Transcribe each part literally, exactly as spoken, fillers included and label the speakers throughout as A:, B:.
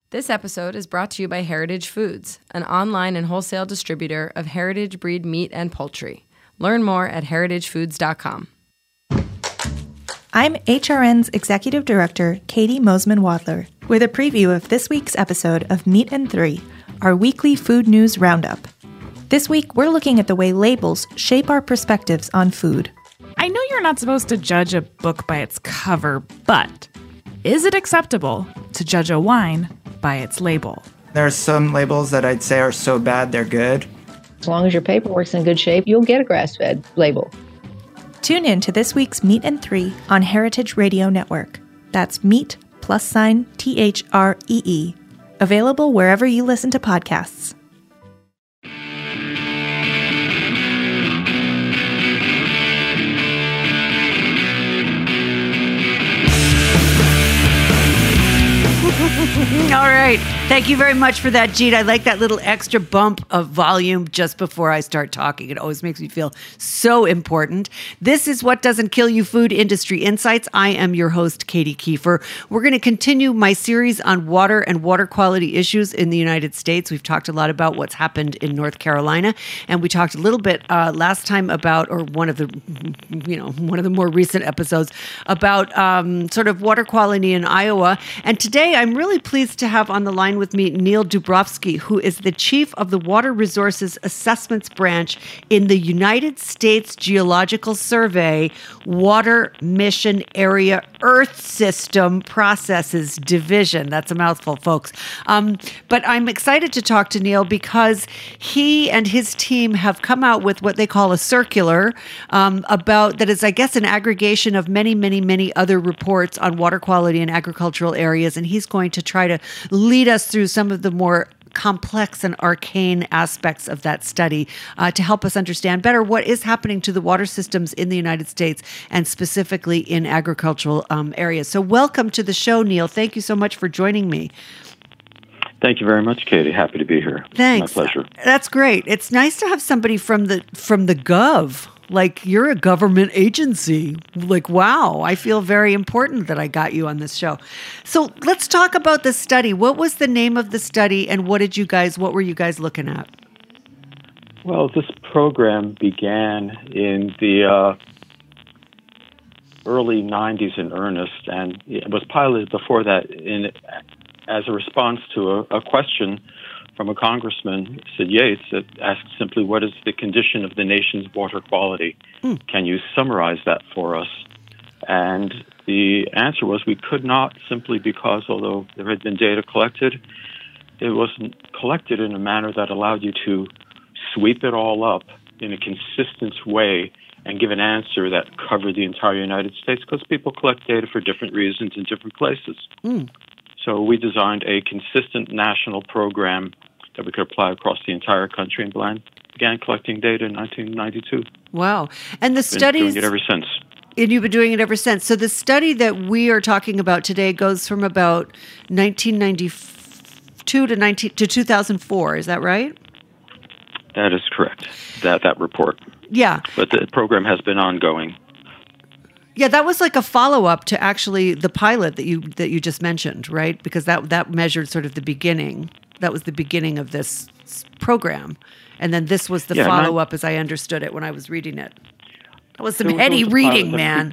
A: This episode is brought to you by Heritage Foods, an online and wholesale distributor of heritage breed meat and poultry. Learn more at heritage foods dot com.
B: I'm H R N's Executive Director, Katie Mosman-Wadler, with a preview of this week's episode of Meat and Three, our weekly food news roundup. This week, we're looking at the way labels shape our perspectives on food.
C: I know you're not supposed to judge a book by its cover, but is it acceptable to judge a wine by its label?
D: There are some labels that I'd say are so bad they're good.
E: As long as your paperwork's in good shape, you'll get a grass-fed label.
B: Tune in to this week's Meat and Three on Heritage Radio Network. That's meat plus sign T H R E E. Available wherever you listen to podcasts.
F: All right. Thank you very much for that, Jeet. I like that little extra bump of volume just before I start talking. It always makes me feel so important. This is What Doesn't Kill You Food Industry Insights. I am your host, Katie Kiefer. We're going to continue my series on water and water quality issues in the United States. We've talked a lot about what's happened in North Carolina, and we talked a little bit uh, last time about, or one of the, you know, one of the more recent episodes about um, sort of water quality in Iowa. And today I'm really pleased to have on the line with me Neil Dubrovsky, who is the chief of the Water Resources Assessments Branch in the United States Geological Survey Water Mission Area Earth System Processes Division. That's a mouthful, folks. Um, but I'm excited to talk to Neil because he and his team have come out with what they call a circular um, about that is, I guess, an aggregation of many, many, many other reports on water quality in agricultural areas. And he's going to try to lead us through some of the more complex and arcane aspects of that study uh, to help us understand better what is happening to the water systems in the United States and specifically in agricultural um, areas. So welcome to the show, Neil. Thank you so much for joining me.
G: Thank you very much, Katie. Happy to be here.
F: Thanks.
G: My pleasure.
F: That's great. It's nice to have somebody from the from the Gov. Like, you're a government agency. Like, wow, I feel very important that I got you on this show. So let's talk about the study. What was the name of the study, and what did you guys, what were you guys looking at?
G: Well, this program began in the uh, early nineties in earnest, and it was piloted before that in as a response to a, a question from a congressman, Sid Yates, that asked simply, what is the condition of the nation's water quality? Mm. Can you summarize that for us? And the answer was we could not, simply because, although there had been data collected, it wasn't collected in a manner that allowed you to sweep it all up in a consistent way and give an answer that covered the entire United States, because people collect data for different reasons in different places. Mm. So we designed a consistent national program that we could apply across the entire country and began collecting data in nineteen ninety-two.
F: Wow. And the studies...
G: Been doing it ever since.
F: And you've been doing it ever since. So the study that we are talking about today goes from about nineteen ninety-two to nineteen to two thousand four. Is that right?
G: That is correct. That that report.
F: Yeah.
G: But the program has been ongoing.
F: Yeah, that was like a follow-up to actually the pilot that you that you just mentioned, right? Because that that measured sort of the beginning. That was the beginning of this program. And then this was the
G: yeah,
F: follow-up as I understood it when I was reading it. That was some
G: was,
F: heady
G: was
F: reading, man.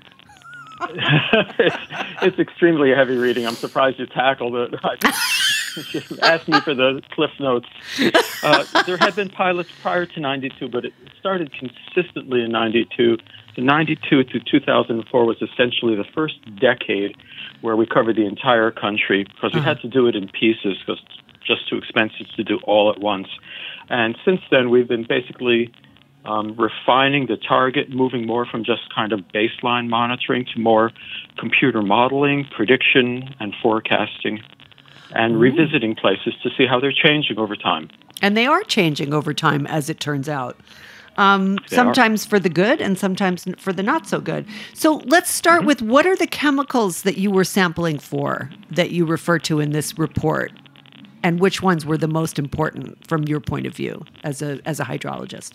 G: it's, it's extremely heavy reading. I'm surprised you tackled it. You asked me for the Cliff Notes. Uh, there had been pilots prior to ninety-two, but it started consistently in ninety-two. The ninety-two to two thousand four was essentially the first decade where we covered the entire country, because we uh-huh. had to do it in pieces because just too expensive to do all at once. And since then, we've been basically um, refining the target, moving more from just kind of baseline monitoring to more computer modeling, prediction, and forecasting, and mm-hmm. revisiting places to see how they're changing over time.
F: And they are changing over time, as it turns out. Um, sometimes are. for the good and sometimes for the not so good. So let's start mm-hmm. with, what are the chemicals that you were sampling for that you refer to in this report? And which ones were the most important from your point of view as a as a hydrologist?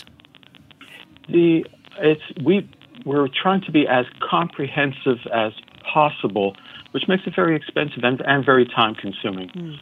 F: The
G: it's we we're trying to be as comprehensive as possible, which makes it very expensive and, and very time consuming. Mm.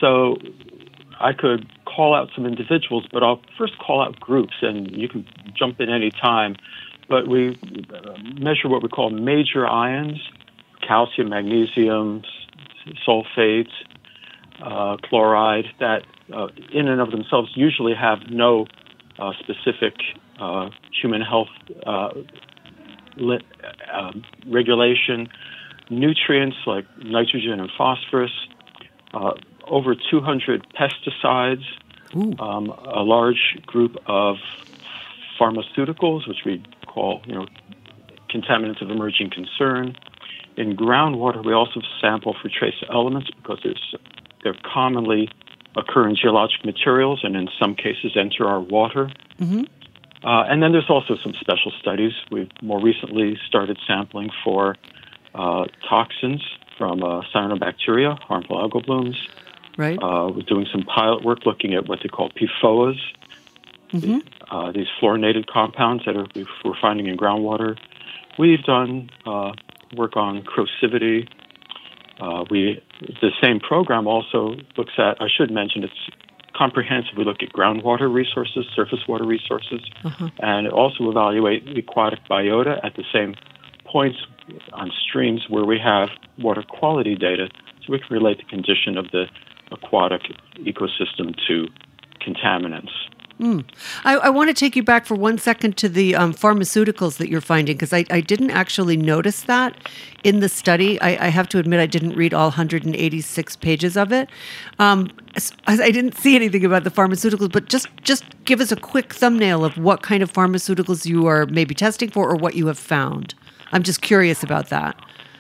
G: so I could call out some individuals, but I'll first call out groups, and you can jump in any time. But we measure what we call major ions: calcium, magnesium, sulfates, uh, chloride, that uh, in and of themselves usually have no uh, specific uh, human health uh, li- uh, regulation. Nutrients like nitrogen and phosphorus, uh, over two hundred pesticides, um, a large group of pharmaceuticals, which we call, you know, contaminants of emerging concern. In groundwater, we also sample for trace elements because there's, they're commonly occur in geologic materials and in some cases enter our water. Mm-hmm. Uh, and then there's also some special studies. We've more recently started sampling for uh, toxins from uh, cyanobacteria, harmful algal blooms.
F: Right.
G: Uh, we're doing some pilot work looking at what they call P F O As, mm-hmm. uh, these fluorinated compounds that are, we're finding in groundwater. We've done uh, work on corrosivity. Uh, we the same program also looks at, I should mention, it's comprehensive. We look at groundwater resources, surface water resources, uh-huh. and also evaluate aquatic biota at the same points on streams where we have water quality data, so we can relate the condition of the aquatic ecosystem to contaminants.
F: Mm. I, I want to take you back for one second to the um, pharmaceuticals that you're finding, because I, I didn't actually notice that in the study. I, I have to admit I didn't read all one hundred eighty-six pages of it. Um, I didn't see anything about the pharmaceuticals, but just, just give us a quick thumbnail of what kind of pharmaceuticals you are maybe testing for or what you have found. I'm just curious about that.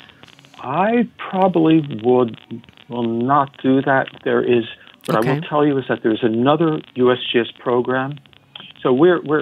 G: I probably would will not do that. There is... What okay. I will tell you is that there's another U S G S program. So we're, we're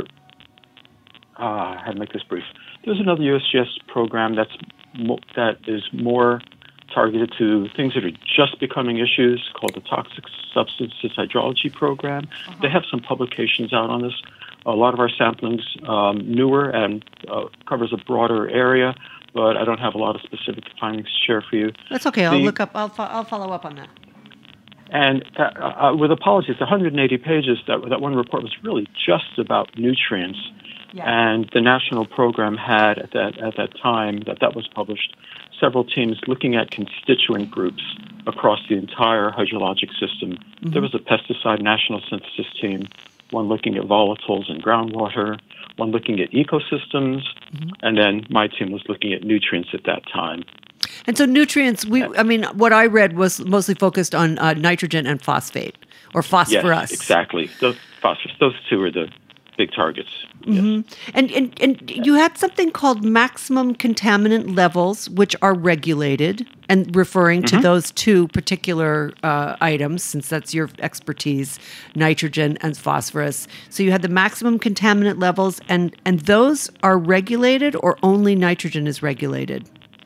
G: uh, how to make this brief. There's another U S G S program that's mo- that is more targeted to things that are just becoming issues, called the Toxic Substances Hydrology Program. Uh-huh. They have some publications out on this. A lot of our sampling's um, newer and uh, covers a broader area, but I don't have a lot of specific findings to share for you.
F: That's okay. I'll the, look up. I'll fo- I'll follow up on that.
G: And uh, uh, with apologies, one hundred eighty pages, that, that one report was really just about nutrients. Yeah. And the national program had, at that, at that time that that was published, several teams looking at constituent groups across the entire hydrologic system. Mm-hmm. There was a pesticide national synthesis team, one looking at volatiles in groundwater, one looking at ecosystems, mm-hmm. and then my team was looking at nutrients at that time.
F: And so nutrients, we, I mean, what I read was mostly focused on uh, nitrogen and phosphate, or phosphorus.
G: Yes, exactly. Those phosphorus, those two are the big targets.
F: Mm-hmm. Yes. And, and and you had something called maximum contaminant levels, which are regulated, and referring mm-hmm. to those two particular uh, items, since that's your expertise, nitrogen and phosphorus. So you had the maximum contaminant levels, and, and those are regulated, or only nitrogen is regulated?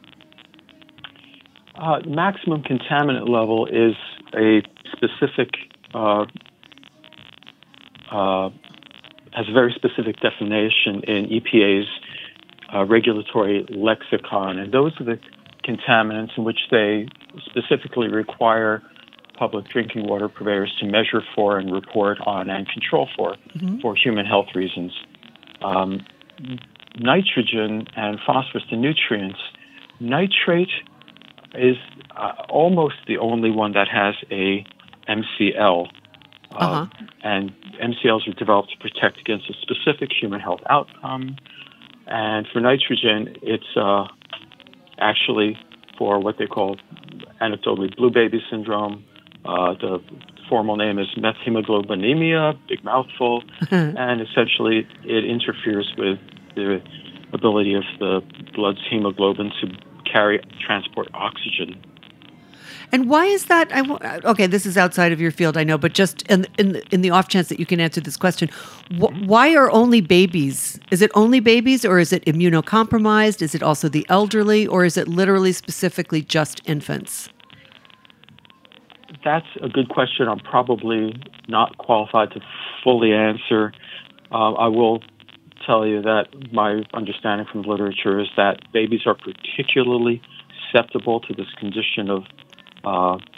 G: Uh, maximum contaminant level is a specific, uh, uh, has a very specific definition in E P A's uh, regulatory lexicon, and those are the contaminants in which they specifically require public drinking water purveyors to measure for and report on and control for, mm-hmm. for human health reasons. Um, nitrogen and phosphorus, the nutrients, nitrate is uh, almost the only one that has a M C L. Uh, uh-huh. And M C Ls are developed to protect against a specific human health outcome. And for nitrogen, it's uh, actually for what they call anecdotally blue baby syndrome. Uh, the formal name is methemoglobinemia, big mouthful. And essentially, it interferes with the ability of the blood's hemoglobin to carry, transport oxygen.
F: And why is that? I w- okay, this is outside of your field, I know, but just in, in, the, in the off chance that you can answer this question, wh- why are only babies? Is it only babies, or is it immunocompromised? Is it also the elderly, or is it literally specifically just infants?
G: That's a good question. I'm probably not qualified to fully answer. Uh, I will tell you that my understanding from the literature is that babies are particularly susceptible to this condition of uh,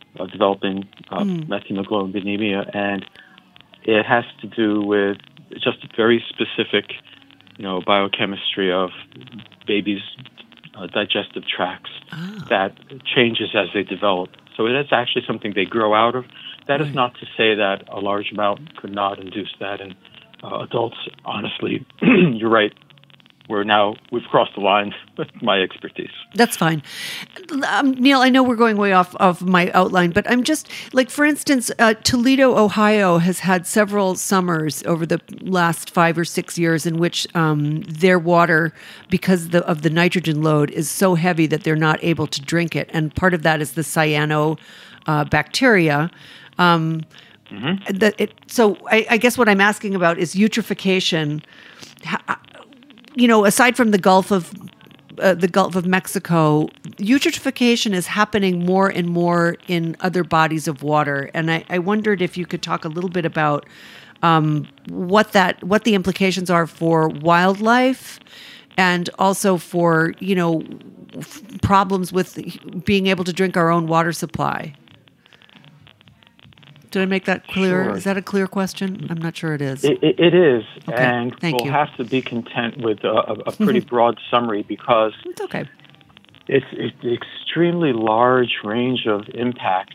G: uh, developing uh, mm. methemoglobinemia, and it has to do with just a very specific, you know, biochemistry of babies' uh, digestive tracts oh. that changes as they develop. So it is actually something they grow out of. That right. is not to say that a large amount could not induce that in uh, adults. Honestly, you're right. We're now, we've crossed the line with my expertise.
F: That's fine. Um, Neil, I know we're going way off of my outline, but I'm just, like, for instance, uh, Toledo, Ohio has had several summers over the last five or six years in which um, their water, because the, of the nitrogen load, is so heavy that they're not able to drink it. And part of that is the cyanobacteria. Uh, bacteria. um, mm-hmm. that it, so I, I guess what I'm asking about is eutrophication. How, you know, aside from the Gulf of uh, the Gulf of Mexico, eutrophication is happening more and more in other bodies of water, and I, I wondered if you could talk a little bit about um, what that what the implications are for wildlife, and also for you know f- problems with being able to drink our own water supply. Did I make that clear?
G: Sure.
F: Is that a clear question? I'm not sure it is.
G: It, it, it is,
F: okay.
G: and
F: Thank
G: we'll
F: you.
G: have to be content with a, a pretty broad summary because
F: it's okay.
G: It's, it's an extremely large range of impacts.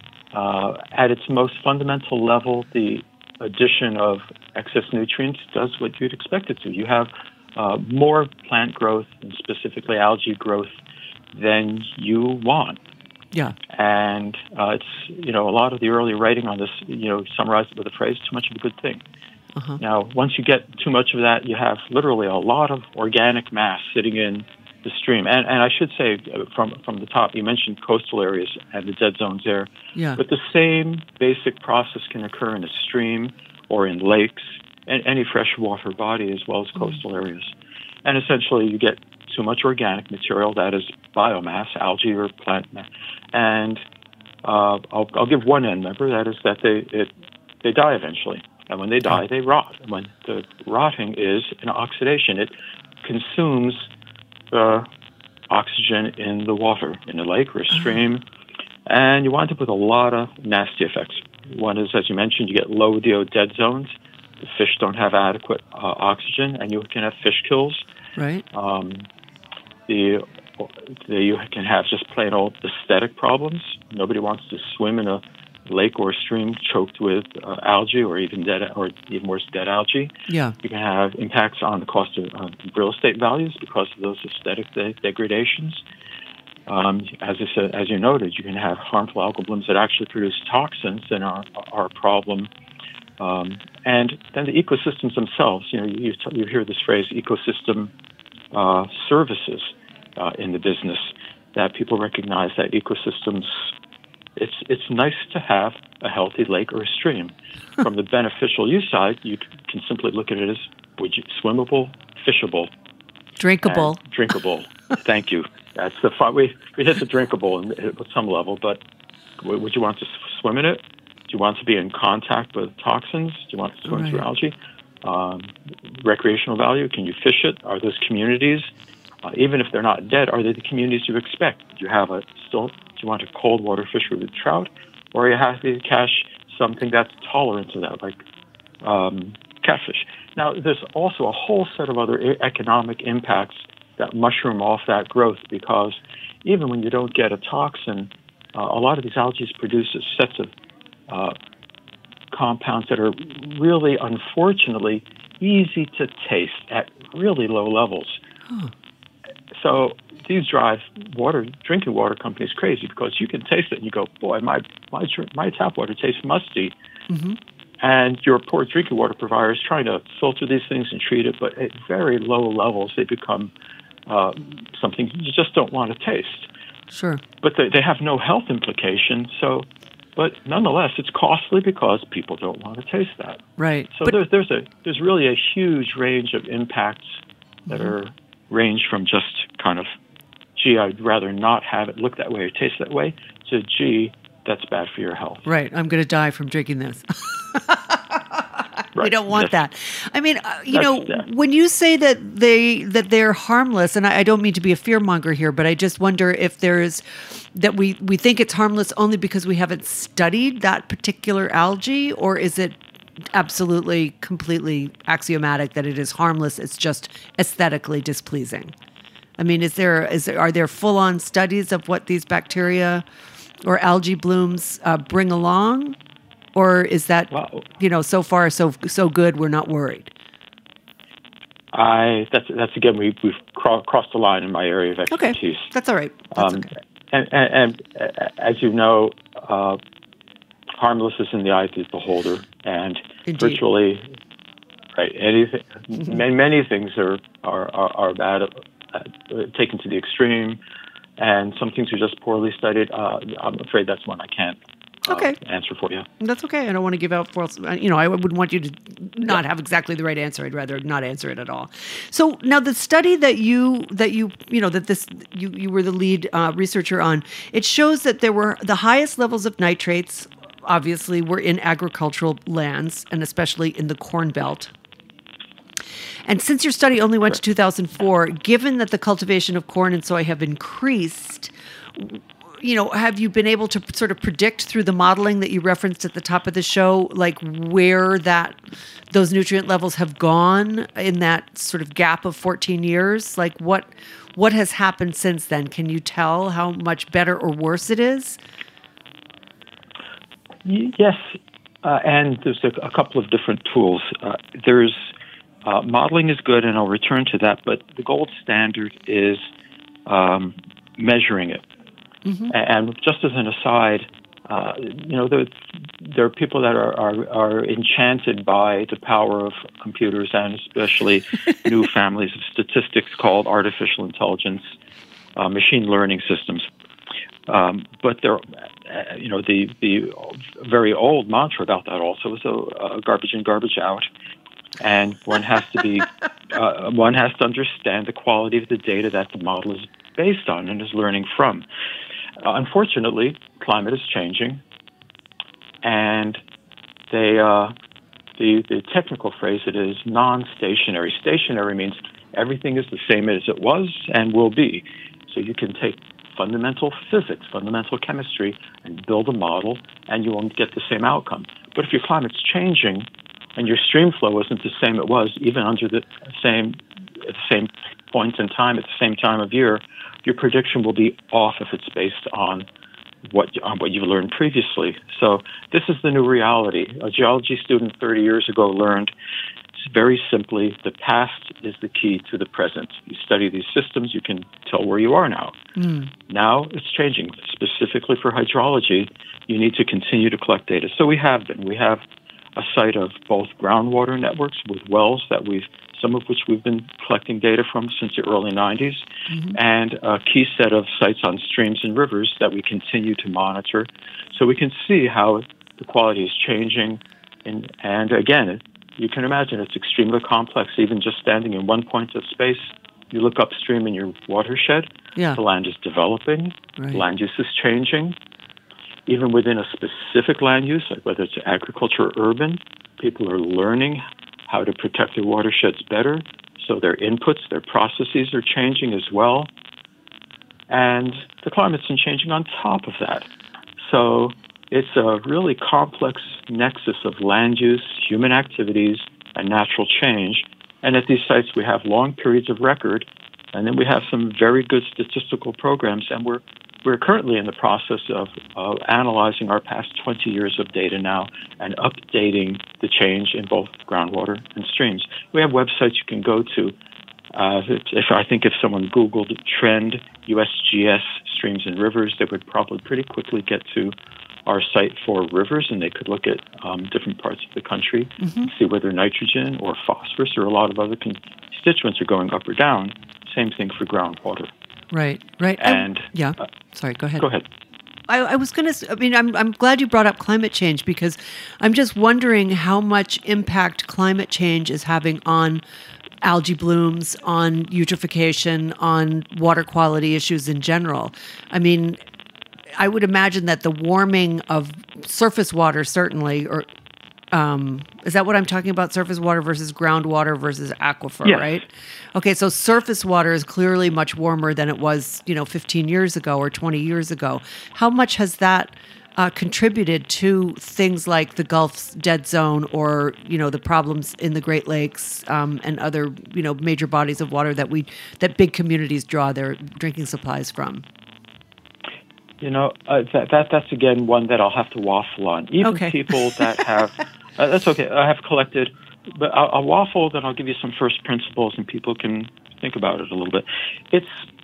G: Uh, at its most fundamental level, the addition of excess nutrients does what you'd expect it to. You have uh, more plant growth, and specifically algae growth, than you want.
F: Yeah.
G: And uh, it's, you know, a lot of the early writing on this, you know, summarized it with the phrase, too much of a good thing. Uh-huh. Now, once you get too much of that, you have literally a lot of organic mass sitting in the stream. And and I should say, from from the top, you mentioned coastal areas and the dead zones there.
F: Yeah.
G: But the same basic process can occur in a stream or in lakes and any freshwater body as well as coastal mm-hmm. areas. And essentially, you get too much organic material, that is biomass, algae or plant mass. And uh, I'll, I'll give one end member, that is that they it, they die eventually. And when they die, they rot. And when the rotting is an oxidation, it consumes the oxygen in the water, in a lake or a stream, and you wind up with a lot of nasty effects. One is, as you mentioned, you get low D O dead zones. The fish don't have adequate uh, oxygen, and you can have fish kills.
F: Right.
G: Um, the, the you can have just plain old aesthetic problems. Nobody wants to swim in a lake or a stream choked with uh, algae or even dead or even worse, dead algae.
F: Yeah.
G: You can have impacts on the cost of uh, real estate values because of those aesthetic de- degradations. Um, as I said, as you noted, you can have harmful algal blooms that actually produce toxins and are, are a problem. Um, and then the ecosystems themselves. You know, you, you hear this phrase, ecosystem uh, services, uh, in the business. That people recognize that ecosystems. It's it's nice to have a healthy lake or a stream. From the beneficial use side, you can simply look at it as would you, swimmable, fishable,
F: drinkable,
G: drinkable. Thank you. That's the fun. We we hit the drinkable at some level, but would you want to swim in it? Do you want to be in contact with toxins? Do you want to swim right. through algae? Um, recreational value? Can you fish it? Are those communities, uh, even if they're not dead, are they the communities you expect? Do you have a still? Do you want a cold water fishery with trout, or are you happy to catch something that's tolerant to that, like um, catfish? Now, there's also a whole set of other economic impacts that mushroom off that growth, because even when you don't get a toxin, uh, a lot of these algae produce sets of uh, compounds that are really, unfortunately, easy to taste at really low levels. Huh. So these drive water, drinking water companies crazy because you can taste it and you go, boy, my my, my tap water tastes musty. Mm-hmm. And your poor drinking water provider is trying to filter these things and treat it, but at very low levels, they become uh, something you just don't want to taste.
F: Sure.
G: But they, they have no health implication. So, but nonetheless, it's costly because people don't want to taste that.
F: Right.
G: So
F: but,
G: there's there's a there's really a huge range of impacts that mm-hmm. are range from just kind of, gee, I'd rather not have it look that way or taste that way, to, gee, that's bad for your health.
F: Right. I'm going to die from drinking this.
G: Right.
F: We don't want
G: Yes.
F: that. I mean, uh, you
G: That's-
F: know,
G: yeah.
F: when you say that they that they're harmless, and I, I don't mean to be a fearmonger here, but I just wonder if there's that we we think it's harmless only because we haven't studied that particular algae, or is it absolutely completely axiomatic that it is harmless? It's just aesthetically displeasing. I mean, is there is there, are there full on studies of what these bacteria or algae blooms uh, bring along? Or is that,
G: Well,
F: you know, so far so so good, we're not worried?
G: I that's that's again we we've cro- crossed the line in my area of
F: Okay,
G: expertise.
F: that's all right. That's
G: Um,
F: okay.
G: and, and, and uh, as you know, uh, harmless is in the eye of the beholder, and
F: Indeed.
G: virtually, right? Anything, many, many things are are are, are bad, uh, taken to the extreme, and some things are just poorly studied. Uh, I'm afraid that's one I can't uh,
F: Okay.
G: answer for you.
F: That's okay. I don't want to give out false, you know, I wouldn't want you to not have exactly the right answer. I'd rather not answer it at all. So now the study that you, that you, you know, that this, you, you were the lead uh, researcher on, it shows that there were the highest levels of nitrates, obviously, were in agricultural lands and especially in the Corn Belt. And since your study only went to two thousand four, given that the cultivation of corn and soy have increased, you know, have you been able to sort of predict through the modeling that you referenced at the top of the show, like where that those nutrient levels have gone in that sort of gap of fourteen years? Like what what has happened since then? Can you tell how much better or worse it is?
G: Y- Yes, uh, and there's a, a couple of different tools. Uh, there's uh, modeling is good, and I'll return to that. But the gold standard is um, measuring it. Mm-hmm. And just as an aside, uh, you know, there, there are people that are, are, are enchanted by the power of computers and especially new families of statistics called artificial intelligence, uh, machine learning systems. Um, but there, uh, you know, the the very old mantra about that also is a, uh, garbage in, garbage out, and one has to be, uh, one has to understand the quality of the data that the model is based on and is learning from. Uh, unfortunately, climate is changing, and they uh, the the technical phrase it is non-stationary. Stationary means everything is the same as it was and will be. So you can take fundamental physics, fundamental chemistry, and build a model, and you won't get the same outcome. But if your climate's changing and your stream flow isn't the same it was, even under the same at the same point in time, at the same time of year, your prediction will be off if it's based on what on what you've learned previously. So this is the new reality. A geology student thirty years ago learned very simply, the past is the key to the present. You study these systems, you can tell where you are now. Mm. Now it's changing. Specifically for hydrology, you need to continue to collect data. So we have been. We have a site of both groundwater networks with wells that we've, some of which we've been collecting data from since the early nineties, mm-hmm. and a key set of sites on streams and rivers that we continue to monitor. So we can see how the quality is changing. And, and again, you can imagine it's extremely complex, even just standing in one point of space. You look upstream in your watershed,
F: yeah.
G: the land is developing,
F: right.
G: land use is changing. Even within a specific land use, like whether it's agriculture or urban, people are learning how to protect their watersheds better. So their inputs, their processes are changing as well. And the climate's been changing on top of that. So it's a really complex nexus of land use, human activities, and natural change. And at these sites, we have long periods of record, and then we have some very good statistical programs, and we're we're currently in the process of uh, analyzing our past twenty years of data now and updating the change in both groundwater and streams. We have websites you can go to. Uh, if I think if someone Googled trend U S G S streams and rivers, they would probably pretty quickly get to our site for rivers, and they could look at um, different parts of the country, mm-hmm. see whether nitrogen or phosphorus or a lot of other constituents are going up or down. Same thing for groundwater.
F: Right, right.
G: And
F: I, yeah, uh, sorry, go ahead.
G: Go ahead.
F: I, I was going to, I mean, I'm I'm glad you brought up climate change, because I'm just wondering how much impact climate change is having on algae blooms, on eutrophication, on water quality issues in general. I mean, I would imagine that the warming of surface water, certainly, or Um, is that what I'm talking about? Surface water versus groundwater versus aquifer,
G: Yes.
F: right? Okay, so surface water is clearly much warmer than it was, you know, fifteen years ago or twenty years ago. How much has that uh, contributed to things like the Gulf's dead zone, or you know, the problems in the Great Lakes um, and other, you know, major bodies of water that we that big communities draw their drinking supplies from?
G: You know, uh, that, that that's again one that I'll have to waffle on. Even
F: Okay.
G: people that have, uh, that's okay, I have collected, but I'll, I'll waffle, then I'll give you some first principles and people can think about it a little bit. It's,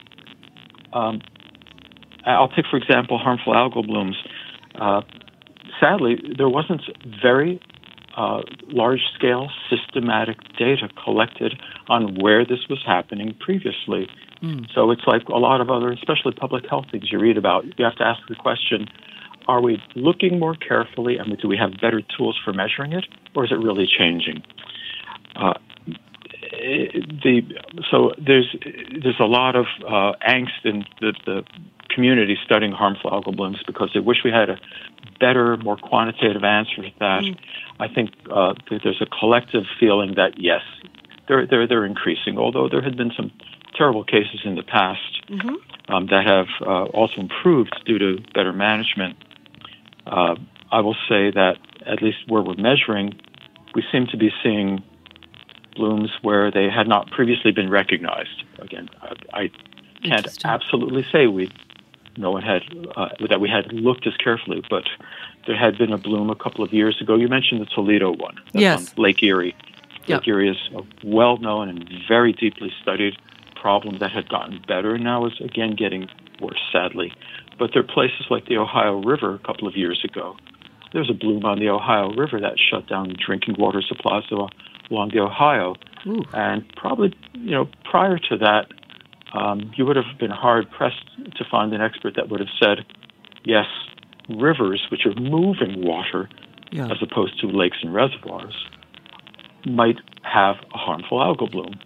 G: um, I'll take, for example, harmful algal blooms. Uh, sadly, there wasn't very uh, large-scale systematic data collected on where this was happening previously. Mm. So it's like a lot of other, especially public health things you read about. You have to ask the question, are we looking more carefully, and do we have better tools for measuring it, or is it really changing? Uh, the so there's there's a lot of uh, angst in the, the community studying harmful algal blooms because they wish we had a better, more quantitative answer to that. Mm. I think uh, there's a collective feeling that yes, they're they're they're increasing, although there had been some terrible cases in the past mm-hmm. um, that have uh, also improved due to better management. Uh, I will say that at least where we're measuring, we seem to be seeing blooms where they had not previously been recognized. Again, I, I can't absolutely say we, no one had uh, that we had looked as carefully, but there had been a bloom a couple of years ago. You mentioned the Toledo one. That's
F: yes.
G: on Lake Erie. Yep. Lake Erie is a well-known and very deeply studied problem that had gotten better and now is again getting worse, sadly. But there are places like the Ohio River a couple of years ago. There's a bloom on the Ohio River that shut down drinking water supplies along the Ohio. Ooh. And probably, you know, prior to that, um, you would have been hard-pressed to find an expert that would have said, yes, rivers, which are moving water, yeah. as opposed to lakes and reservoirs, might have a harmful algal bloom.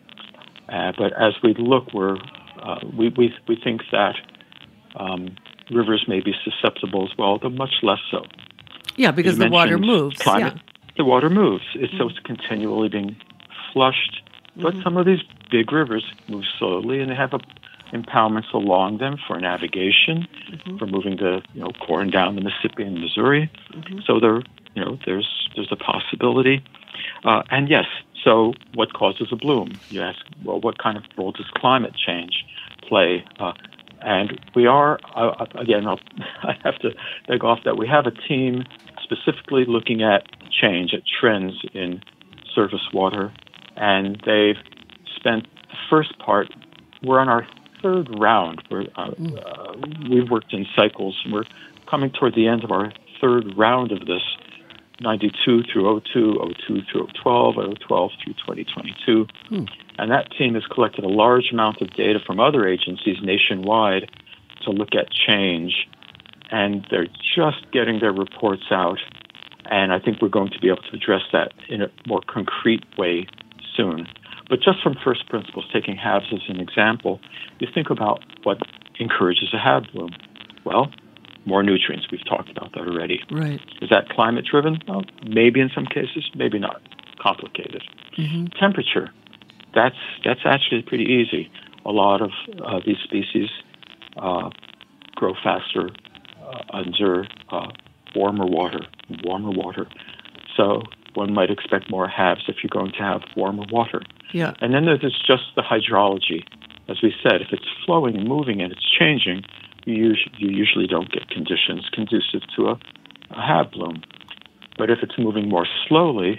G: Uh, but as we look, we're, uh, we, we we think that um, rivers may be susceptible as well, though much less so.
F: Yeah, because
G: you
F: the water moves.
G: Climate,
F: yeah.
G: The water moves. It's, mm-hmm. So it's continually being flushed. But mm-hmm. some of these big rivers move slowly, and they have a, impoundments along them for navigation, mm-hmm. for moving the you know corn down the Mississippi and Missouri. Mm-hmm. So there, you know, there's there's a possibility. Uh, and yes. So what causes a bloom? You ask, well, what kind of role does climate change play? Uh, and we are, uh, again, I'll, I have to beg off that we have a team specifically looking at change, at trends in surface water. And they've spent the first part, we're on our third round. We're, uh, uh, we've worked in cycles, and we're coming toward the end of our third round of this. ninety-two through oh two, oh two through oh twelve, oh twelve through twenty twenty-two. Hmm. And that team has collected a large amount of data from other agencies nationwide to look at change. And they're just getting their reports out. And I think we're going to be able to address that in a more concrete way soon. But just from first principles, taking halves as an example, you think about what encourages a halve bloom. Well, more nutrients. We've talked about that already.
F: Right.
G: Is that climate-driven? Well, maybe in some cases, maybe not. Complicated. Mm-hmm. Temperature. That's that's actually pretty easy. A lot of uh, these species uh, grow faster uh, under uh, warmer water, warmer water. So one might expect more halves if you're going to have warmer water.
F: Yeah.
G: And then there's just the hydrology. As we said, if it's flowing and moving and it's changing, You usually, you usually don't get conditions conducive to a, a halve bloom. But if it's moving more slowly,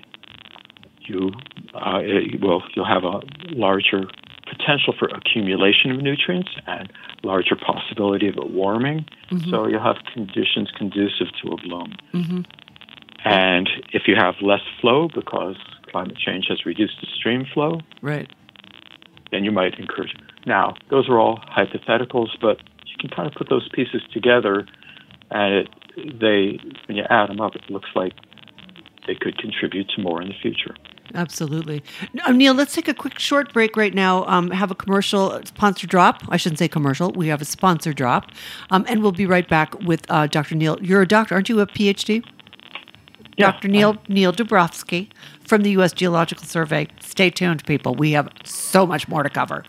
G: you uh, it, well, you'll have a larger potential for accumulation of nutrients and larger possibility of it warming. Mm-hmm. So you'll have conditions conducive to a bloom. Mm-hmm. And if you have less flow because climate change has reduced the stream flow,
F: right,
G: then you might encourage. Now, those are all hypotheticals, but you can kind of put those pieces together, and it, they, when you add them up, it looks like they could contribute to more in the future.
F: Absolutely. Uh, Neil, let's take a quick short break right now, um, have a commercial sponsor drop. I shouldn't say commercial. We have a sponsor drop, um, and we'll be right back with uh, Doctor Neil. You're a doctor, aren't you, a P H D?
G: Yeah,
F: Doctor Neil Neil Dubrovsky from the U S Geological Survey. Stay tuned, people. We have so much more to cover.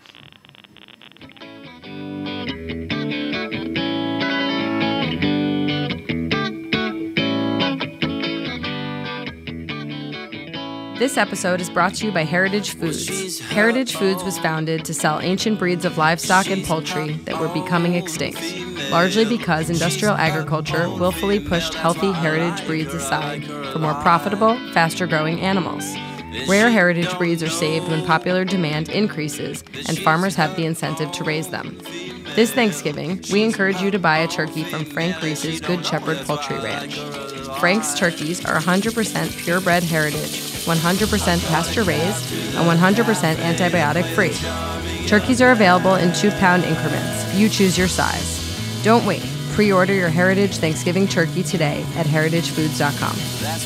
A: This episode is brought to you by Heritage Foods. Heritage Foods was founded to sell ancient breeds of livestock and poultry that were becoming extinct, largely because industrial agriculture willfully pushed healthy heritage breeds aside for more profitable, faster-growing animals. Rare heritage breeds are saved when popular demand increases and farmers have the incentive to raise them. This Thanksgiving, we encourage you to buy a turkey from Frank Reese's Good Shepherd Poultry Ranch. Frank's turkeys are one hundred percent purebred heritage, one hundred percent pasture-raised, and one hundred percent antibiotic-free. Turkeys are available in two-pound increments. You choose your size. Don't wait. Pre-order your Heritage Thanksgiving turkey today at heritage foods dot com.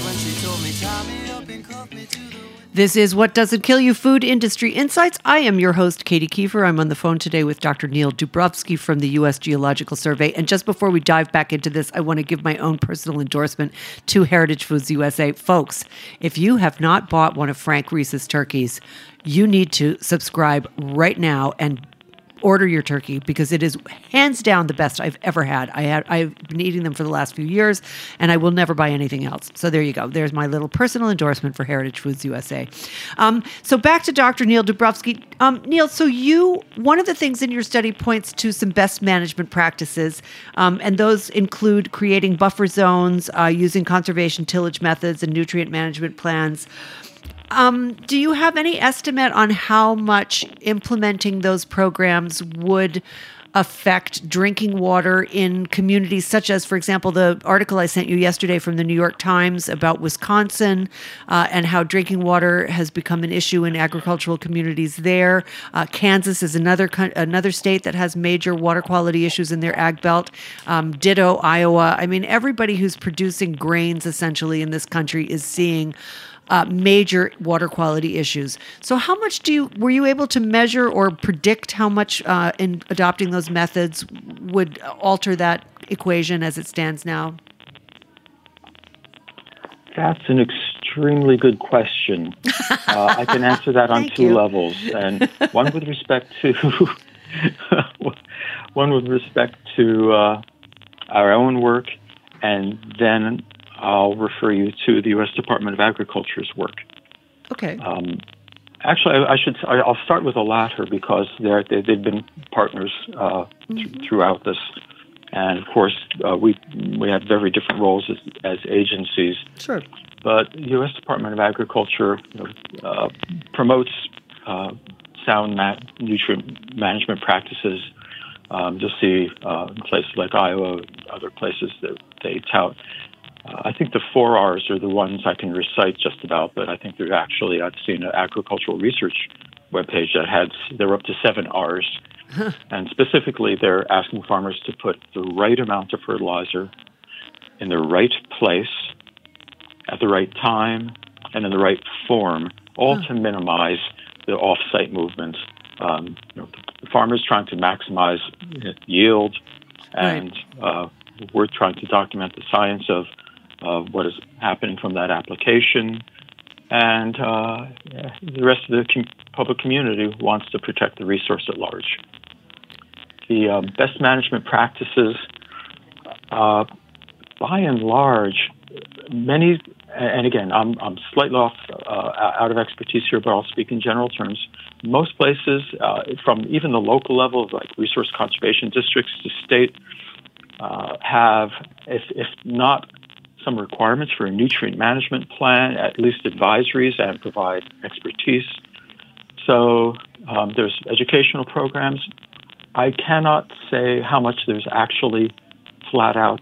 F: This is What Doesn't Kill You, Food Industry Insights. I am your host, Katie Kiefer. I'm on the phone today with Doctor Neil Dubrovsky from the U S Geological Survey. And just before we dive back into this, I want to give my own personal endorsement to Heritage Foods U S A. Folks, if you have not bought one of Frank Reese's turkeys, you need to subscribe right now and order your turkey, because it is hands down the best I've ever had. I had I've been eating them for the last few years, and I will never buy anything else. So there you go. There's my little personal endorsement for Heritage Foods U S A. Um, so back to Doctor Neil Dubrovsky. Um, Neil, so you, one of the things in your study points to some best management practices, um, and those include creating buffer zones, uh, using conservation tillage methods and nutrient management plans. Um, do you have any estimate on how much implementing those programs would affect drinking water in communities such as, for example, the article I sent you yesterday from the New York Times about Wisconsin uh, and how drinking water has become an issue in agricultural communities there. Uh, Kansas is another another state that has major water quality issues in their ag belt. Um, ditto Iowa. I mean, everybody who's producing grains essentially in this country is seeing Uh, major water quality issues. So how much do you, were you able to measure or predict how much uh, in adopting those methods would alter that equation as it stands now?
G: That's an extremely good question. Uh, I can answer that on two
F: you.
G: levels, and one with respect to one with respect to uh, our own work, and then I'll refer you to the U S Department of Agriculture's work.
F: Okay.
G: Um, actually, I, I should. I'll start with the latter because they're, they, they've been partners uh, mm-hmm. th- throughout this, and of course, uh, we we have very different roles as, as agencies.
F: Sure.
G: But the U S Department of Agriculture you know, uh, promotes uh, sound ma- nutrient management practices. Um, you'll see uh, in places like Iowa, other places that they tout. Uh, I think the four R's are the ones I can recite just about, but I think they're actually, I've seen an agricultural research webpage that had, they're up to seven R's. Huh. And specifically, they're asking farmers to put the right amount of fertilizer in the right place, at the right time, and in the right form, all huh. to minimize the off-site movement. Um, you know, the farmer's trying to maximize yield, and right. uh, we're trying to document the science of Uh, what is happening from that application, and uh, yeah, the rest of the com- public community wants to protect the resource at large. The um, best management practices, uh, by and large, many, and again, I'm, I'm slightly off uh, out of expertise here, but I'll speak in general terms. Most places, uh, from even the local level, like resource conservation districts to state, uh, have, if, if not some requirements for a nutrient management plan, at least advisories, and provide expertise. So um, there's educational programs. I cannot say how much there's actually flat out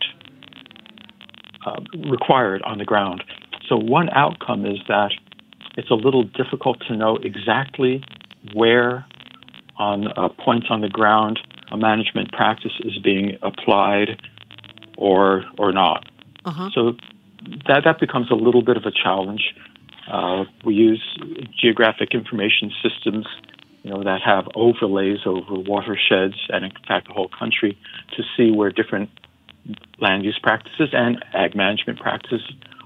G: uh, required on the ground. So one outcome is that it's a little difficult to know exactly where on uh, points on the ground a management practice is being applied or or not. Uh-huh. So that that becomes a little bit of a challenge. Uh, we use geographic information systems, you know, that have overlays over watersheds and, in fact, the whole country to see where different land use practices and ag management practices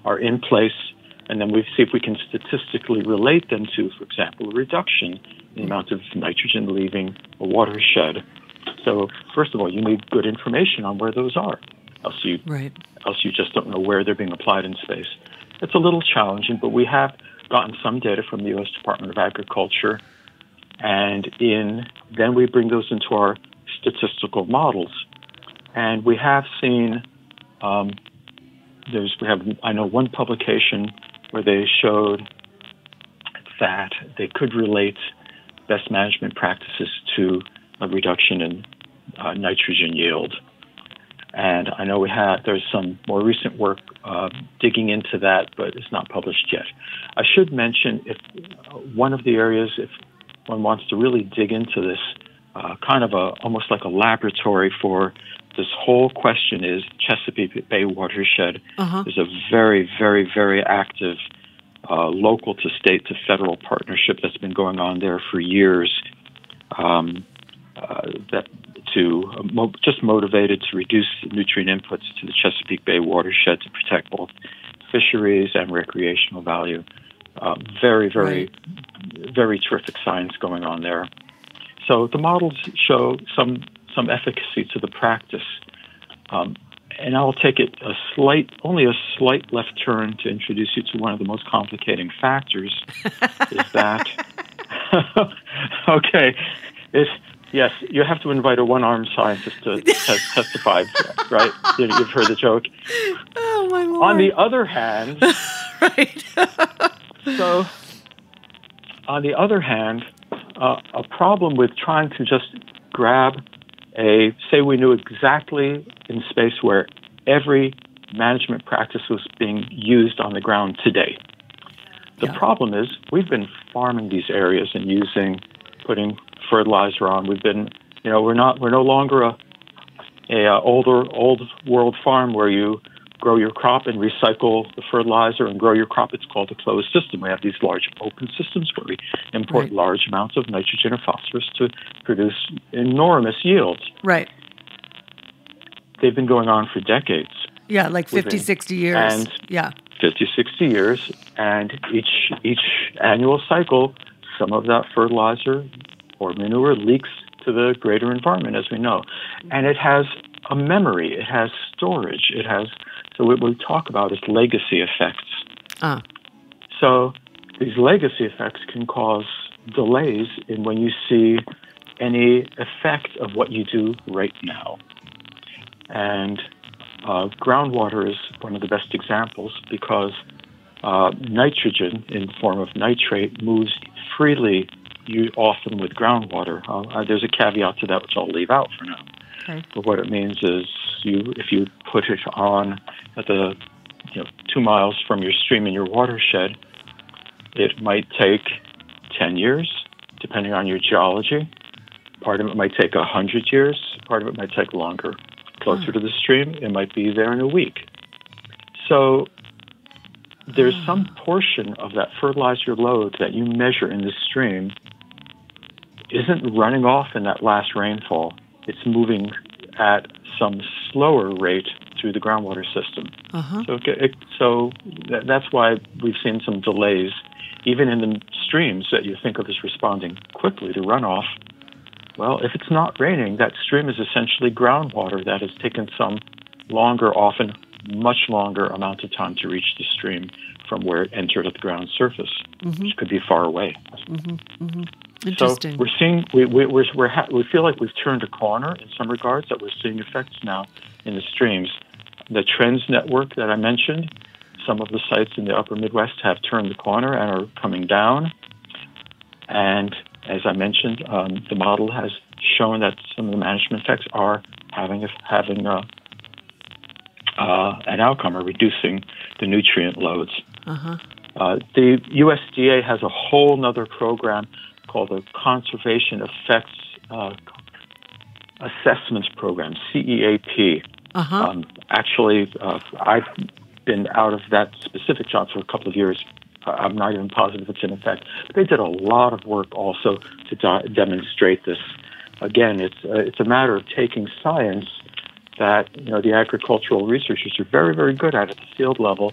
G: are in place, and then we see if we can statistically relate them to, for example, a reduction in the amount of nitrogen leaving a watershed. So first of all, you need good information on where those are, else you,
F: Right.
G: else you just don't know where they're being applied in space. It's a little challenging, but we have gotten some data from the U S Department of Agriculture, and in then we bring those into our statistical models. And we have seen, um, there's we have I know one publication where they showed that they could relate best management practices to a reduction in uh, nitrogen yield. And I know we had, there's some more recent work uh, digging into that, but it's not published yet. I should mention, if uh, one of the areas, if one wants to really dig into this, uh, kind of a almost like a laboratory for this whole question is Chesapeake Bay watershed.
F: Uh-huh.
G: There's a very, very, very active uh, local to state to federal partnership that's been going on there for years. Um, uh, that to uh, mo- just motivated to reduce nutrient inputs to the Chesapeake Bay watershed to protect both fisheries and recreational value. Uh, very, very, right. very terrific science going on there. So the models show some some efficacy to the practice, um, and I'll take it a slight, only a slight left turn to introduce you to one of the most complicating factors. Is that okay? It's Yes, you have to invite a one-armed scientist to tes- testify, right? You've heard the joke.
F: Oh, my Lord.
G: On the other hand,
F: right.
G: so, on the other hand, uh, a problem with trying to just grab a, say we knew exactly in space where every management practice was being used on the ground today. The
F: Yeah.
G: problem is we've been farming these areas and using, putting fertilizer on. We've been, you know, we're not, we're no longer a, a uh, older, old world farm where you grow your crop and recycle the fertilizer and grow your crop. It's called a closed system. We have these large open systems where we import
F: Right.
G: large amounts of nitrogen or phosphorus to produce enormous yields.
F: Right.
G: They've been going on for decades.
F: Yeah, like fifty,
G: Within-
F: sixty years.
G: and-
F: yeah.
G: fifty, sixty years, and each each annual cycle, some of that fertilizer or manure leaks to the greater environment, as we know. And it has a memory, it has storage, it has, so what we talk about is legacy effects.
F: Uh.
G: So these legacy effects can cause delays in when you see any effect of what you do right now. And uh, groundwater is one of the best examples because uh, nitrogen in the form of nitrate moves freely, you, often with groundwater. Uh, there's a caveat to that which I'll leave out for now.
F: Okay.
G: But what it means is you, if you put it on at the you know, two miles from your stream in your watershed, it might take ten years, depending on your geology. Part of it might take one hundred years. Part of it might take longer. Closer to the stream, it might be there in a week. So there's some portion of that fertilizer load that you measure in the stream isn't running off in that last rainfall. It's moving at some slower rate through the groundwater system.
F: Uh-huh.
G: So, it, so that, that's why we've seen some delays, even in the streams that you think of as responding quickly to runoff. Well, if it's not raining, that stream is essentially groundwater that has taken some longer, often much longer amount of time to reach the stream from where it entered at the ground surface, mm-hmm. which could be far away.
F: Mm-hmm. Mm-hmm. Interesting.
G: So we're seeing, we we we're, we're ha- we feel like we've turned a corner in some regards, that we're seeing effects now in the streams. The Trends network that I mentioned, some of the sites in the upper Midwest have turned the corner and are coming down. And as I mentioned, um, the model has shown that some of the management effects are having a, having a, uh, an outcome, or reducing the nutrient loads.
F: Uh-huh.
G: Uh, the U S D A has a whole other program called the Conservation Effects uh, Assessments Program, C E A P.
F: Uh-huh.
G: Um, actually, uh, I've been out of that specific job for a couple of years. I'm not even positive it's in effect. But they did a lot of work also to do- demonstrate this. Again, it's uh, it's a matter of taking science that, you know, the agricultural researchers are very, very good at at the field level,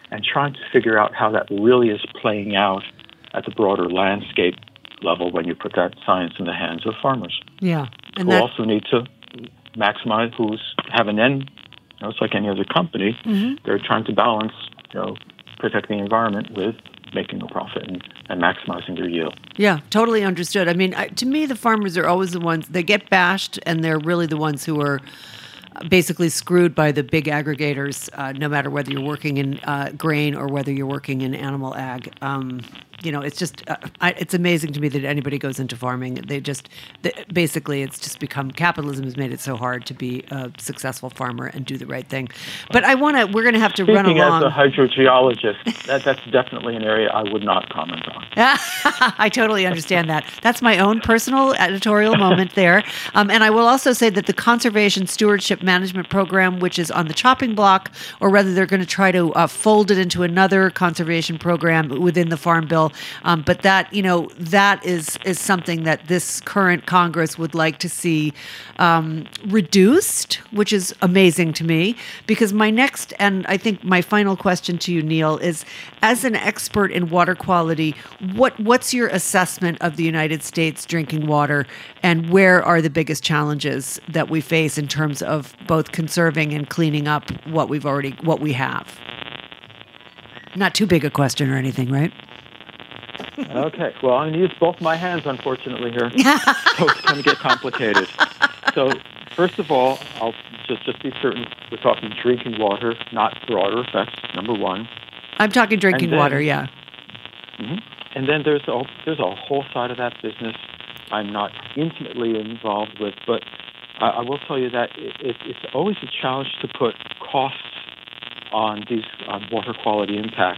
G: and trying to figure out how that really is playing out at the broader landscape level when you put that science in the hands of farmers.
F: Yeah. And
G: who
F: that,
G: also need to maximize, who's have an end, you know, it's like any other company,
F: mm-hmm.
G: they're trying to balance, you know, protecting the environment with making a profit and, and maximizing their yield.
F: Yeah, totally understood. I mean, I, to me, the farmers are always the ones, they get bashed, and they're really the ones who are basically screwed by the big aggregators, uh, no matter whether you're working in uh, grain or whether you're working in animal ag. Um, you know, it's just, uh, I, it's amazing to me that anybody goes into farming. They just, they, basically, it's just become, capitalism has made it so hard to be a successful farmer and do the right thing. But I want to, we're going to have to
G: Speaking
F: run along.
G: as a hydrogeologist, that, that's definitely an area I would not comment on.
F: I totally understand that. That's my own personal editorial moment there. Um, and I will also say that the Conservation Stewardship Management Program, which is on the chopping block, or rather they're going to try to uh, fold it into another conservation program within the Farm Bill. Um, but that, you know, that is, is something that this current Congress would like to see um, reduced, which is amazing to me. Because my next, and I think my final question to you, Neil, is as an expert in water quality, what what's your assessment of the United States drinking water, and where are the biggest challenges that we face in terms of both conserving and cleaning up what we've already, what we have? Not too big a question or anything, right?
G: Okay. Well, I'm going to use both my hands, unfortunately, here. So it's going to get complicated. So, first of all, I'll just, just be certain we're talking drinking water, not broader effects, number one.
F: I'm talking drinking
G: then,
F: water, yeah.
G: Mm-hmm. And then there's a, there's a whole side of that business I'm not intimately involved with, but I, I will tell you that it, it, it's always a challenge to put costs on these uh, water quality impacts.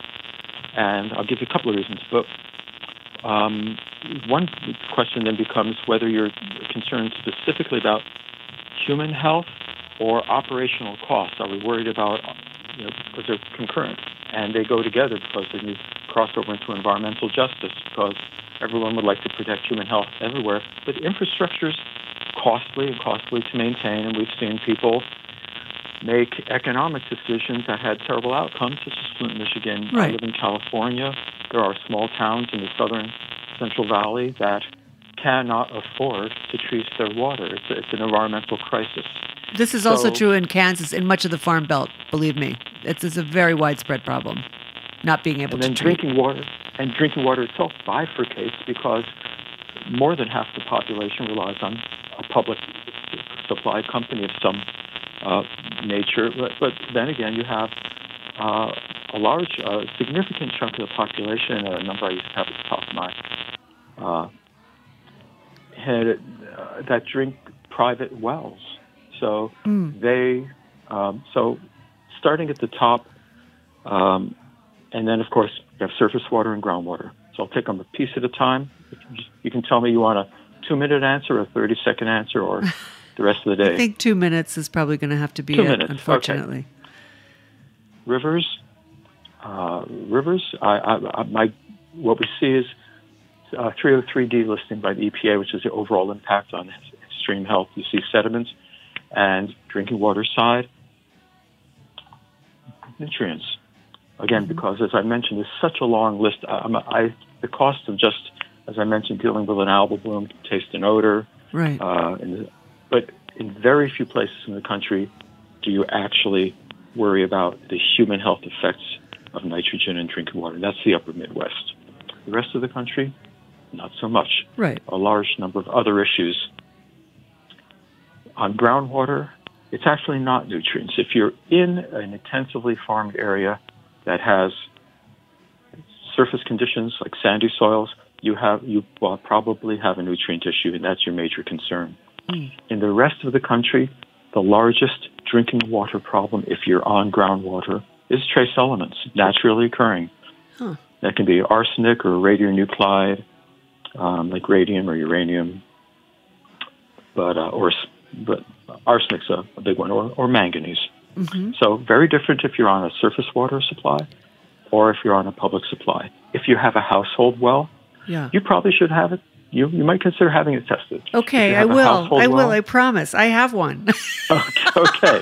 G: And I'll give you a couple of reasons. But um, one question then becomes whether you're concerned specifically about human health or operational costs. Are we worried about, you know, because they're concurrent and they go together because they need to cross over into environmental justice because everyone would like to protect human health everywhere. But infrastructure's costly and costly to maintain, and we've seen people make economic decisions that had terrible outcomes, such as Flint, Michigan.
F: Right.
G: I live in California. There are small towns in the southern Central Valley that cannot afford to treat their water. It's, it's an environmental crisis.
F: This is
G: So-
F: also true in Kansas, in much of the Farm Belt, believe me. It's, it's a very widespread problem, not being able
G: And
F: to
G: then
F: treat.
G: drinking water, and drinking water itself bifurcates because more than half the population relies on a public supply company of some uh, nature. But, but then again, you have uh, a large, uh, significant chunk of the population, a number I used to have at the top of my uh, head, uh, that drink private wells. So
F: Mm.
G: they, um, so starting at the top, um, and then of course you have surface water and groundwater. So I'll take them a piece at a time. You can, just, you can tell me you want a two-minute answer, a thirty-second answer, or the rest of the day.
F: I think two minutes is probably going to have to be
G: Two
F: it,
G: minutes,
F: unfortunately.
G: okay. Rivers, uh, rivers. I, I, I, my what we see is uh, three oh three D listing by the E P A, which is the overall impact on extreme health. You see sediments and drinking water side, nutrients. Again, mm-hmm. because as I mentioned, there's such a long list. I, I, the cost of just, as I mentioned, dealing with an algal bloom, taste and odor.
F: Right.
G: Uh, and, but in very few places in the country do you actually worry about the human health effects of nitrogen in drinking water. That's the upper Midwest. The rest of the country, not so much.
F: Right.
G: A large number of other issues. On groundwater, it's actually not nutrients. If you're in an intensively farmed area that has surface conditions like sandy soils, you have you will probably have a nutrient issue, and that's your major concern. Mm. In the rest of the country, the largest drinking water problem, if you're on groundwater, is trace elements, naturally occurring. Huh. That can be arsenic or radionuclide, um, like radium or uranium, but uh, or but arsenic's a, a big one, or, or manganese. Mm-hmm. So very different if you're on a surface water supply or if you're on a public supply. If you have a household well,
F: yeah.
G: you probably should have it. You you might consider having it tested.
F: Okay, I will. I will. Well, I promise. I have one.
G: okay. okay.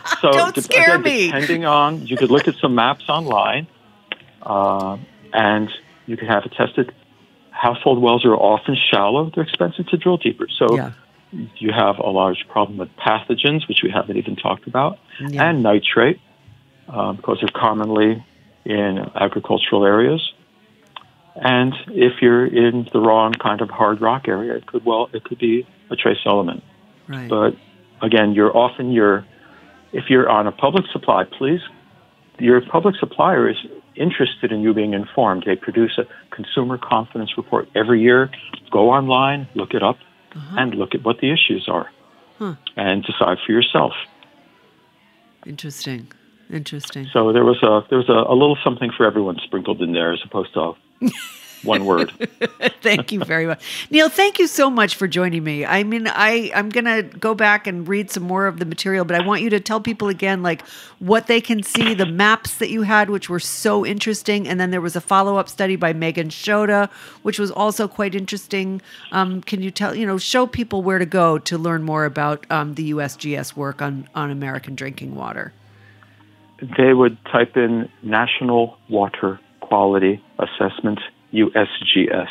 G: So
F: Don't
G: de-
F: scare
G: again,
F: me.
G: Depending on, you could look at some maps online, uh, and you can have it tested. Household wells are often shallow. They're expensive to drill deeper. So
F: Yeah.
G: you have a large problem with pathogens, which we haven't even talked about,
F: Yeah.
G: and nitrate, um, because they're commonly in agricultural areas. And if you're in the wrong kind of hard rock area, it could well it could be a trace element.
F: Right.
G: But again, you're often you're if you're on a public supply, please, your public supplier is interested in you being informed. They produce a consumer confidence report every year. Go online, look it up,
F: Uh-huh.
G: and look at what the issues are,
F: Huh.
G: and decide for yourself.
F: Interesting. Interesting.
G: So there was a there was a, a little something for everyone sprinkled in there, as opposed to one word.
F: Thank you very much. Neil, thank you so much for joining me. I mean, I, I'm going to go back and read some more of the material, but I want you to tell people again, like, what they can see, the maps that you had, which were so interesting. And then there was a follow-up study by Megan Shota, which was also quite interesting. Um, can you tell, you know, show people where to go to learn more about um, the U S G S work on, on American drinking water?
G: They would type in National Water Quality Assessment, U S G S,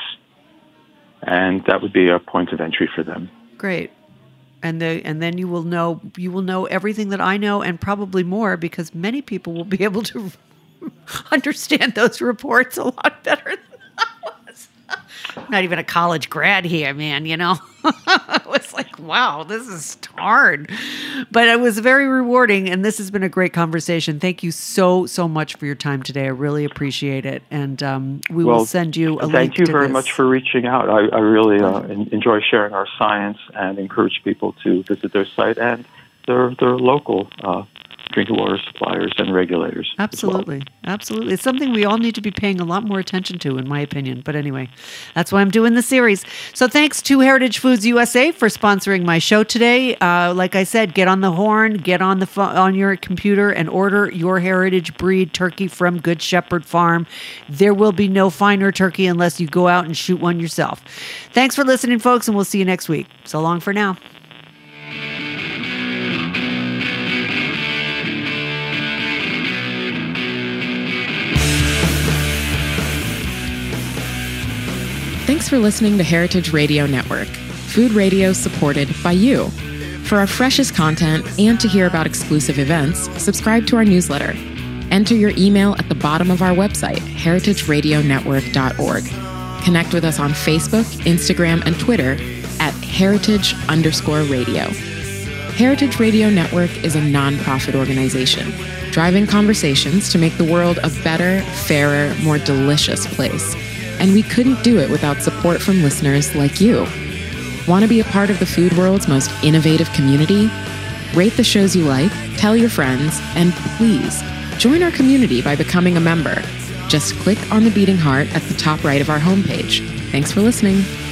G: and that would be a point of entry for them.
F: Great. And the, and then you will know you will know everything that I know and probably more, because many people will be able to understand those reports a lot better than I was. I'm not even a college grad here, man, you know. I was like, wow, this is hard. But it was very rewarding, and this has been a great conversation. Thank you so, so much for your time today. I really appreciate it. And um, we
G: well,
F: will send you a link
G: Thank you
F: to
G: very
F: this.
G: much for reaching out. I, I really uh, en- enjoy sharing our science and encourage people to visit their site and their, their local uh, drinking water suppliers and regulators. as well.
F: Absolutely. Absolutely. It's something we all need to be paying a lot more attention to, in my opinion. But anyway, that's why I'm doing the series. So thanks to Heritage Foods U S A for sponsoring my show today. Uh, like I said, get on the horn, get on the pho- on your computer and order your heritage breed turkey from Good Shepherd Farm. There will be no finer turkey unless you go out and shoot one yourself. Thanks for listening, folks, and we'll see you next week. So long for now.
H: Thanks for listening to Heritage Radio Network, food radio supported by you. For our freshest content and to hear about exclusive events, subscribe to our newsletter. Enter your email at the bottom of our website, heritage radio network dot org. Connect with us on Facebook, Instagram, and Twitter at heritage underscore radio. Heritage Radio Network is a nonprofit organization driving conversations to make the world a better, fairer, more delicious place. And we couldn't do it without support from listeners like you. Want to be a part of the food world's most innovative community? Rate the shows you like, tell your friends, and please join our community by becoming a member. Just click on the beating heart at the top right of our homepage. Thanks for listening.